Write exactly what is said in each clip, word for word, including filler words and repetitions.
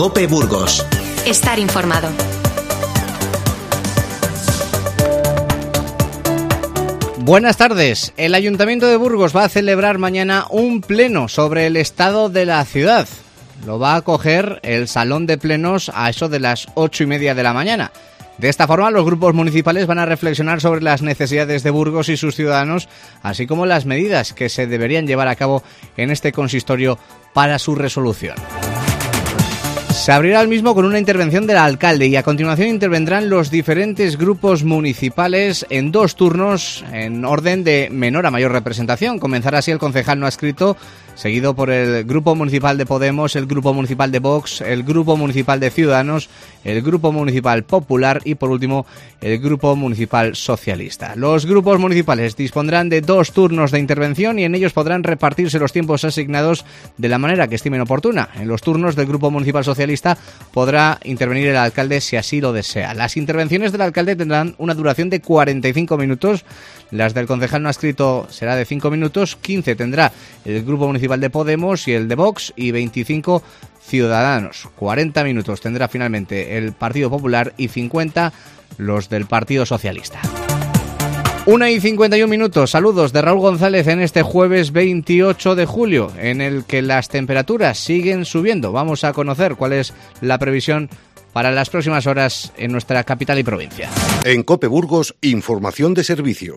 COPE Burgos. Estar informado. Buenas tardes. El Ayuntamiento de Burgos va a celebrar mañana un pleno sobre el estado de la ciudad. Lo va a acoger el Salón de Plenos a eso de las ocho y media de la mañana. De esta forma, los grupos municipales van a reflexionar sobre las necesidades de Burgos y sus ciudadanos, así como las medidas que se deberían llevar a cabo en este consistorio para su resolución. Se abrirá el mismo con una intervención del alcalde y a continuación intervendrán los diferentes grupos municipales en dos turnos en orden de menor a mayor representación. Comenzará así el concejal no adscrito, seguido por el Grupo Municipal de Podemos, el Grupo Municipal de Vox, el Grupo Municipal de Ciudadanos, el Grupo Municipal Popular y por último el Grupo Municipal Socialista. Los grupos municipales dispondrán de dos turnos de intervención y en ellos podrán repartirse los tiempos asignados de la manera que estimen oportuna. En los turnos del Grupo Municipal Socialista podrá intervenir el alcalde si así lo desea. Las intervenciones del alcalde tendrán una duración de cuarenta y cinco minutos, las del concejal no adscrito será de cinco minutos, quince tendrá el Grupo Municipal de Podemos y el de Vox y veinticinco Ciudadanos. cuarenta minutos tendrá finalmente el Partido Popular y cincuenta los del Partido Socialista. una y cincuenta y un minutos. Saludos de Raúl González en este jueves veintiocho de julio, en el que las temperaturas siguen subiendo. Vamos a conocer cuál es la previsión para las próximas horas en nuestra capital y provincia. En COPE Burgos, información de servicio.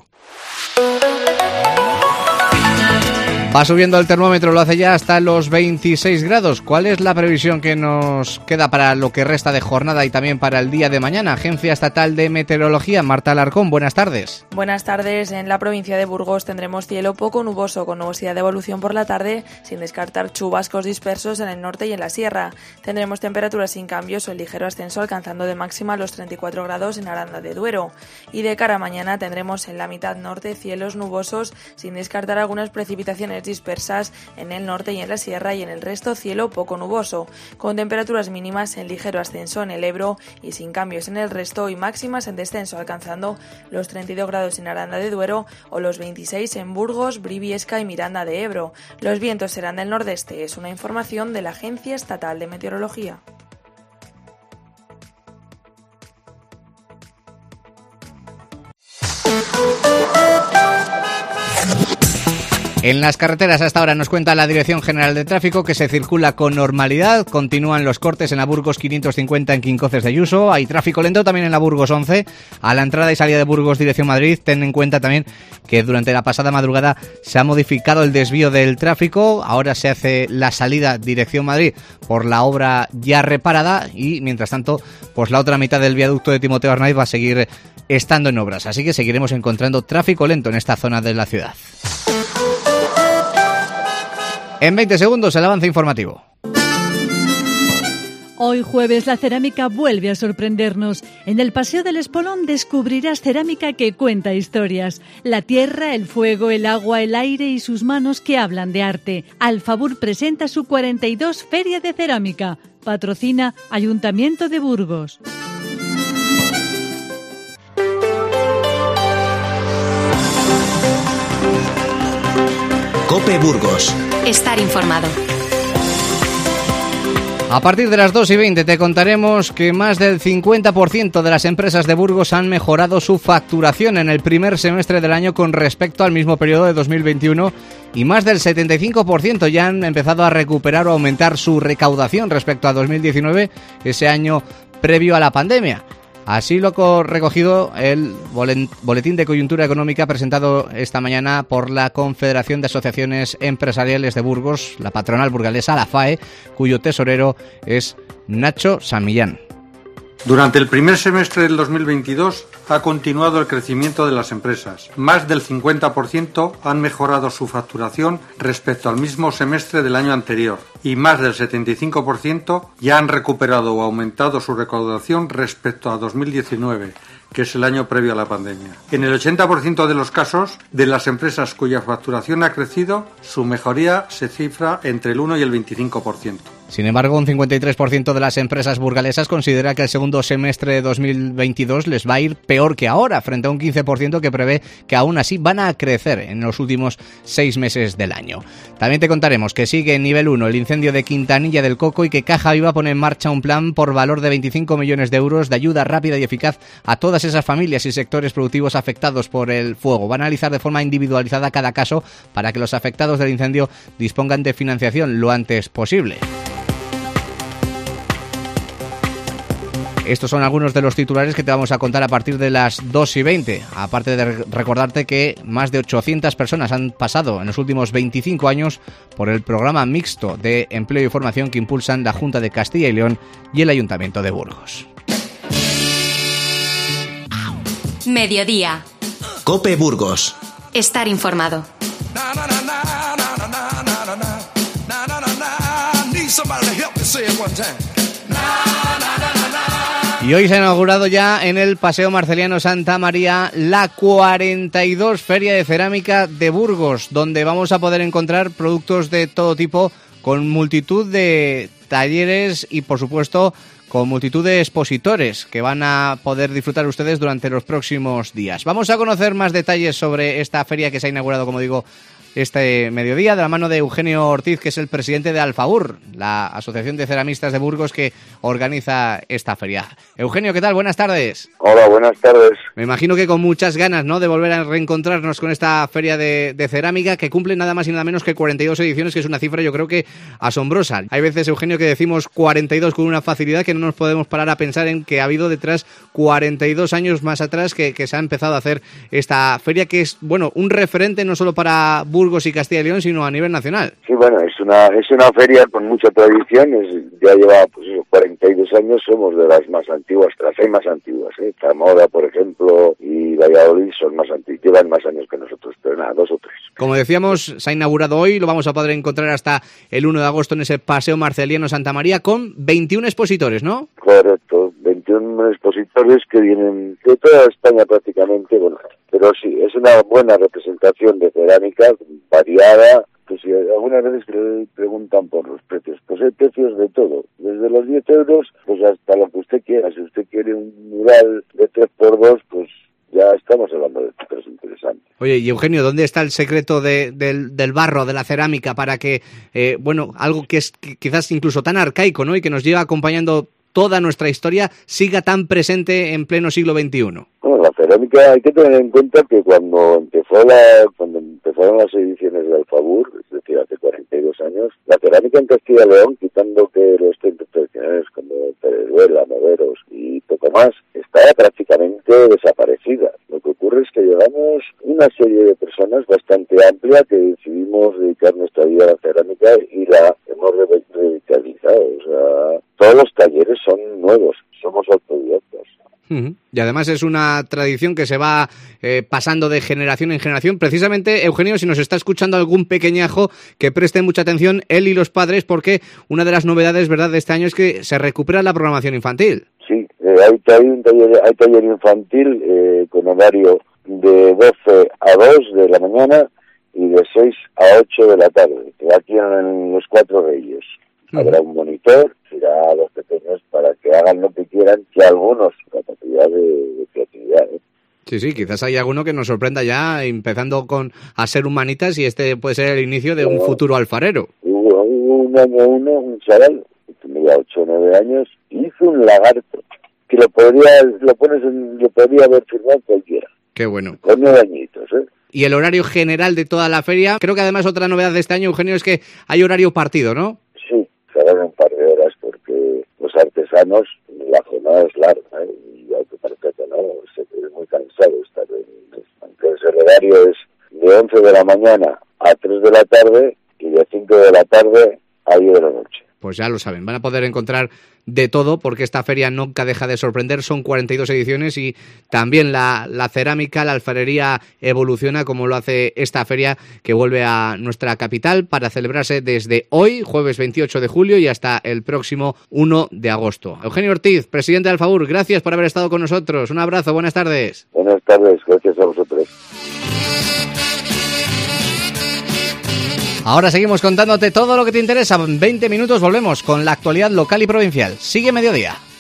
Va subiendo el termómetro, lo hace ya hasta los veintiséis grados. ¿Cuál es la previsión que nos queda para lo que resta de jornada y también para el día de mañana? Agencia Estatal de Meteorología, Marta Alarcón, buenas tardes. Buenas tardes. En la provincia de Burgos tendremos cielo poco nuboso con nubosidad de evolución por la tarde, sin descartar chubascos dispersos en el norte y en la sierra. Tendremos temperaturas sin cambios o en ligero ascenso, alcanzando de máxima los treinta y cuatro grados en Aranda de Duero. Y de cara a mañana tendremos en la mitad norte cielos nubosos, sin descartar algunas precipitaciones dispersas en el norte y en la sierra, y en el resto cielo poco nuboso, con temperaturas mínimas en ligero ascenso en el Ebro y sin cambios en el resto, y máximas en descenso, alcanzando los treinta y dos grados en Aranda de Duero o los veintiséis en Burgos, Briviesca y Miranda de Ebro. Los vientos serán del nordeste, es una información de la Agencia Estatal de Meteorología. En las carreteras hasta ahora nos cuenta la Dirección General de Tráfico que se circula con normalidad. Continúan los cortes en la Burgos quinientos cincuenta en Quincoces de Ayuso. Hay tráfico lento también en la Burgos once. A la entrada y salida de Burgos dirección Madrid. Ten en cuenta también que durante la pasada madrugada se ha modificado el desvío del tráfico. Ahora se hace la salida dirección Madrid por la obra ya reparada y mientras tanto pues la otra mitad del viaducto de Timoteo Arnaiz va a seguir estando en obras. Así que seguiremos encontrando tráfico lento en esta zona de la ciudad. En veinte segundos el avance informativo. Hoy jueves la cerámica vuelve a sorprendernos. En el Paseo del Espolón descubrirás cerámica que cuenta historias. La tierra, el fuego, el agua, el aire y sus manos que hablan de arte. Alfabur presenta su cuarenta y dos Feria de Cerámica. Patrocina Ayuntamiento de Burgos. COPE Burgos. Estar informado. A partir de las dos y veinte te contaremos que más del cincuenta por ciento de las empresas de Burgos han mejorado su facturación en el primer semestre del año con respecto al mismo periodo de dos mil veintiuno y más del setenta y cinco por ciento ya han empezado a recuperar o aumentar su recaudación respecto a dos mil diecinueve, ese año previo a la pandemia. Así lo ha recogido el Boletín de Coyuntura Económica presentado esta mañana por la Confederación de Asociaciones Empresariales de Burgos, la patronal burgalesa, la FAE, cuyo tesorero es Nacho San Millán. Durante el primer semestre del dos mil veintidós ha continuado el crecimiento de las empresas. Más del cincuenta por ciento han mejorado su facturación respecto al mismo semestre del año anterior y más del setenta y cinco por ciento ya han recuperado o aumentado su recaudación respecto a dos mil diecinueve, que es el año previo a la pandemia. En el ochenta por ciento de los casos de las empresas cuya facturación ha crecido, su mejoría se cifra entre el uno y el veinticinco por ciento. Sin embargo, un cincuenta y tres por ciento de las empresas burgalesas considera que el segundo semestre de dos mil veintidós les va a ir peor que ahora, frente a un quince por ciento que prevé que aún así van a crecer en los últimos seis meses del año. También te contaremos que sigue en nivel uno el incendio de Quintanilla del Coco y que Caja Viva pone en marcha un plan por valor de veinticinco millones de euros de ayuda rápida y eficaz a todas esas familias y sectores productivos afectados por el fuego. Va a analizar de forma individualizada cada caso para que los afectados del incendio dispongan de financiación lo antes posible. Estos son algunos de los titulares que te vamos a contar a partir de las dos y veinte. Aparte de recordarte que más de ochocientas personas han pasado en los últimos veinticinco años por el programa mixto de empleo y formación que impulsan la Junta de Castilla y León y el Ayuntamiento de Burgos. Mediodía. COPE Burgos. Estar informado. Y hoy se ha inaugurado ya en el Paseo Marceliano Santa María la cuarenta y dos Feria de Cerámica de Burgos, donde vamos a poder encontrar productos de todo tipo, con multitud de talleres y, por supuesto, con multitud de expositores que van a poder disfrutar ustedes durante los próximos días. Vamos a conocer más detalles sobre esta feria que se ha inaugurado, como digo, este mediodía, de la mano de Eugenio Ortiz, que es el presidente de Alfabur, la Asociación de Ceramistas de Burgos que organiza esta feria. Eugenio, ¿qué tal? Buenas tardes. Hola, buenas tardes. Me imagino que con muchas ganas, ¿no?, de volver a reencontrarnos con esta feria de, de cerámica que cumple nada más y nada menos que cuarenta y dos ediciones, que es una cifra yo creo que asombrosa. Hay veces, Eugenio, que decimos cuarenta y dos con una facilidad que no nos podemos parar a pensar en que ha habido detrás cuarenta y dos años más atrás que, que se ha empezado a hacer esta feria, que es, bueno, un referente no solo para Burgos y Castilla y León, sino a nivel nacional. Sí, bueno, es una es una feria con mucha tradición, es, ya lleva pues cuarenta y dos años, somos de las más antiguas, las hay más antiguas, ¿eh? Zamora, por ejemplo, y Valladolid son más antiguas, llevan más años que nosotros, pero nada, dos o tres. Como decíamos, se ha inaugurado hoy, lo vamos a poder encontrar hasta el uno de agosto en ese Paseo Marceliano Santa María con veintiún expositores, ¿no? Correcto, veintiún expositores que vienen de toda España prácticamente, bueno, pero sí, es una buena representación de cerámica, variada. Pues si algunas veces le preguntan por los precios, pues hay precios de todo, desde los diez euros pues hasta lo que usted quiera. Si usted quiere un mural de tres por dos, pues ya estamos hablando de cifras interesantes. Oye, y Eugenio, ¿dónde está el secreto de, del, del barro, de la cerámica, para que, eh, bueno, algo que es quizás incluso tan arcaico, ¿no?, y que nos lleva acompañando toda nuestra historia, siga tan presente en pleno siglo veintiuno? Bueno, la cerámica, hay que tener en cuenta que cuando empezó la, cuando empezaron las ediciones de Alfabur, es decir, hace cuarenta y dos años, la cerámica en Castilla y León, quitando que los centros tradicionales como Teruel, Moveros y poco más, estaba prácticamente desaparecida. Lo que ocurre es que llevamos una serie de personas bastante amplia que decidimos dedicar nuestra vida a la cerámica y la hemos revitalizado. O sea, todos los talleres son nuevos, somos autodidactas. Uh-huh. Y además es una tradición que se va eh, pasando de generación en generación. Precisamente, Eugenio, si nos está escuchando algún pequeñajo, que preste mucha atención, él y los padres, porque una de las novedades, ¿verdad?, de este año es que se recupera la programación infantil. Sí, eh, hay, hay, un taller, hay taller infantil eh, con horario de doce a dos de la mañana y de seis a ocho de la tarde, aquí en los Cuatro Reyes. Habrá un monitor, irá a los pequeños para que hagan lo que quieran, que algunos capacidad de, de creatividad, ¿eh? Sí, sí, quizás hay alguno que nos sorprenda ya, empezando con a ser humanitas, y este puede ser el inicio de un futuro alfarero. Hubo, hubo un año uno, un chaval, que tenía ocho o nueve años, hizo un lagarto, que lo podría, lo pones en, lo podría haber firmado cualquiera. Qué bueno. Con nueve añitos, ¿eh? Y el horario general de toda la feria, creo que además otra novedad de este año, Eugenio, es que hay horario partido, ¿no? Sí, serán un par de horas porque los artesanos, la jornada es larga, ¿eh? Y aunque parece que no, se es muy cansado estar en esto. Entonces el horario es de once de la mañana a tres de la tarde y de cinco de la tarde a diez de la noche. Pues ya lo saben, van a poder encontrar de todo, porque esta feria nunca deja de sorprender. Son cuarenta y dos ediciones y también la, la cerámica, la alfarería evoluciona, como lo hace esta feria que vuelve a nuestra capital para celebrarse desde hoy, jueves veintiocho de julio, y hasta el próximo uno de agosto. Eugenio Ortiz, presidente de Alfabur, gracias por haber estado con nosotros. Un abrazo, buenas tardes. Buenas tardes, gracias a vosotros. Ahora seguimos contándote todo lo que te interesa. En veinte minutos volvemos con la actualidad local y provincial. Sigue Mediodía.